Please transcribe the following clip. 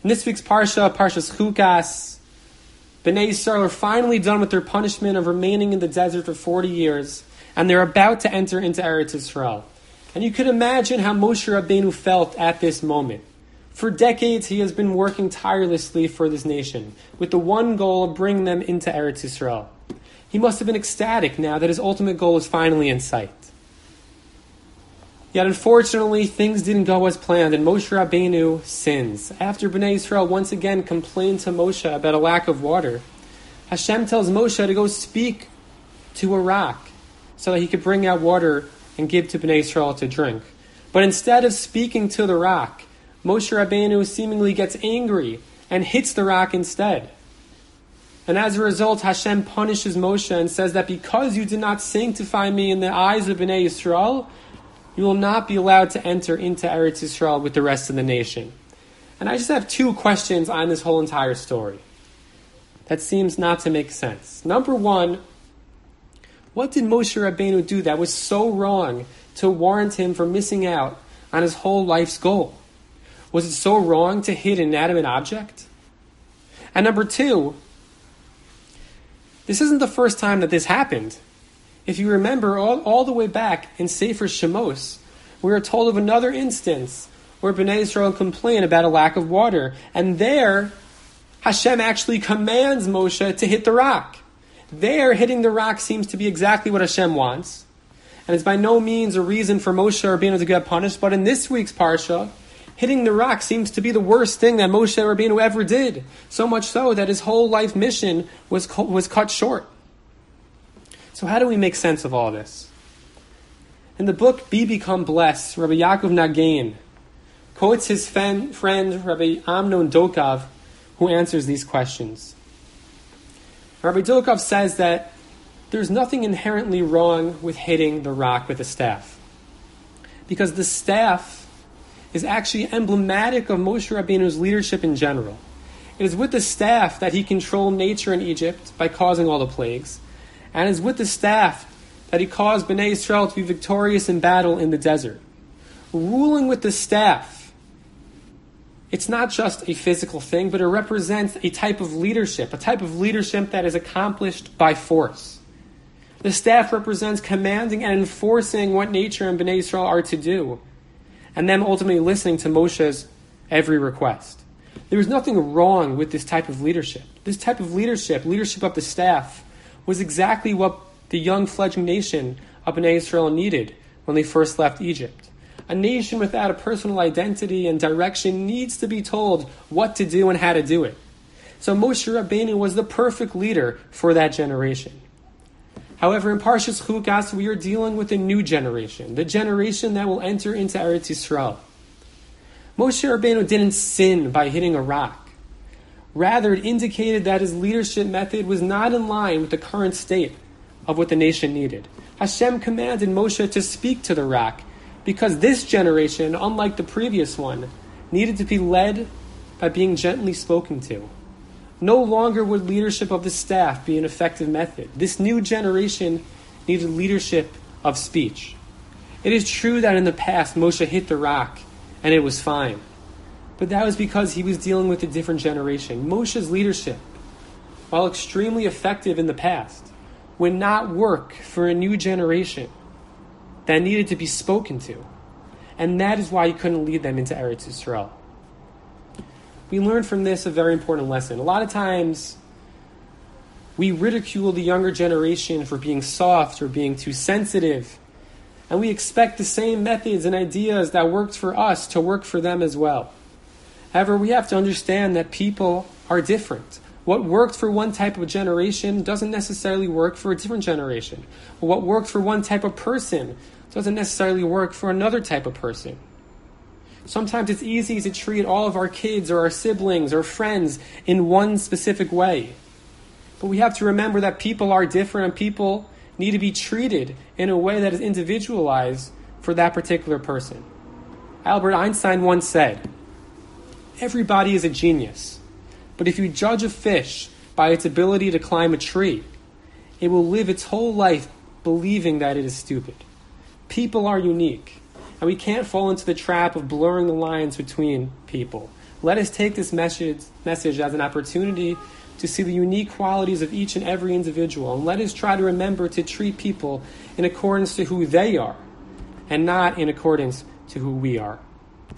In this week's Parsha, Parshas Chukas, Bnei Yisrael are finally done with their punishment of remaining in the desert for 40 years, and they're about to enter into Eretz Yisrael. And you could imagine how Moshe Rabbeinu felt at this moment. For decades, he has been working tirelessly for this nation, with the one goal of bringing them into Eretz Yisrael. He must have been ecstatic now that his ultimate goal is finally in sight. Yet unfortunately, things didn't go as planned, and Moshe Rabbeinu sins. After Bnei Yisrael once again complained to Moshe about a lack of water, Hashem tells Moshe to go speak to a rock so that he could bring out water and give to Bnei Yisrael to drink. But instead of speaking to the rock, Moshe Rabbeinu seemingly gets angry and hits the rock instead. And as a result, Hashem punishes Moshe and says that because you did not sanctify me in the eyes of Bnei Yisrael, you will not be allowed to enter into Eretz Yisrael with the rest of the nation. And I just have two questions on this whole entire story that seems not to make sense. Number one, what did Moshe Rabbeinu do that was so wrong to warrant him for missing out on his whole life's goal? Was it so wrong to hit an inanimate object? And number two, this isn't the first time that this happened. If you remember, all the way back in Sefer Shemos, we are told of another instance where Bnei Yisrael complain about a lack of water. And there, Hashem actually commands Moshe to hit the rock. There, hitting the rock seems to be exactly what Hashem wants. And it's by no means a reason for Moshe Rabbeinu to get punished. But in this week's Parsha, hitting the rock seems to be the worst thing that Moshe Rabbeinu ever did. So much so that his whole life mission was cut short. So how do we make sense of all this? In the book Be Become Blessed, Rabbi Yaakov Nagain quotes his friend Rabbi Amnon Dokov, who answers these questions. Rabbi Dokov says that there's nothing inherently wrong with hitting the rock with a staff, because the staff is actually emblematic of Moshe Rabbeinu's leadership in general. It is with the staff that he controlled nature in Egypt by causing all the plagues, and it is with the staff that he caused Bnei Yisrael to be victorious in battle in the desert. Ruling with the staff, it's not just a physical thing, but it represents a type of leadership that is accomplished by force. The staff represents commanding and enforcing what nature and Bnei Yisrael are to do, and them ultimately listening to Moshe's every request. There was nothing wrong with this type of leadership. This type of leadership of the staff, was exactly what the young fledgling nation of Bnei Yisrael needed when they first left Egypt. A nation without a personal identity and direction needs to be told what to do and how to do it. So Moshe Rabbeinu was the perfect leader for that generation. However, in Parshas Chukas, we are dealing with a new generation, the generation that will enter into Eretz Yisrael. Moshe Rabbeinu didn't sin by hitting a rock. Rather, it indicated that his leadership method was not in line with the current state of what the nation needed. Hashem commanded Moshe to speak to the rock because this generation, unlike the previous one, needed to be led by being gently spoken to. No longer would leadership of the staff be an effective method. This new generation needed leadership of speech. It is true that in the past Moshe hit the rock and it was fine. But that was because he was dealing with a different generation. Moshe's leadership, while extremely effective in the past, would not work for a new generation that needed to be spoken to. And that is why he couldn't lead them into Eretz Yisrael. We learned from this a very important lesson. A lot of times, we ridicule the younger generation for being soft or being too sensitive. And we expect the same methods and ideas that worked for us to work for them as well. However, we have to understand that people are different. What worked for one type of generation doesn't necessarily work for a different generation. What worked for one type of person doesn't necessarily work for another type of person. Sometimes it's easy to treat all of our kids or our siblings or friends in one specific way. But we have to remember that people are different and people need to be treated in a way that is individualized for that particular person. Albert Einstein once said, "Everybody is a genius, but if you judge a fish by its ability to climb a tree, it will live its whole life believing that it is stupid." People are unique, and we can't fall into the trap of blurring the lines between people. Let us take this message as an opportunity to see the unique qualities of each and every individual, and let us try to remember to treat people in accordance to who they are and not in accordance to who we are.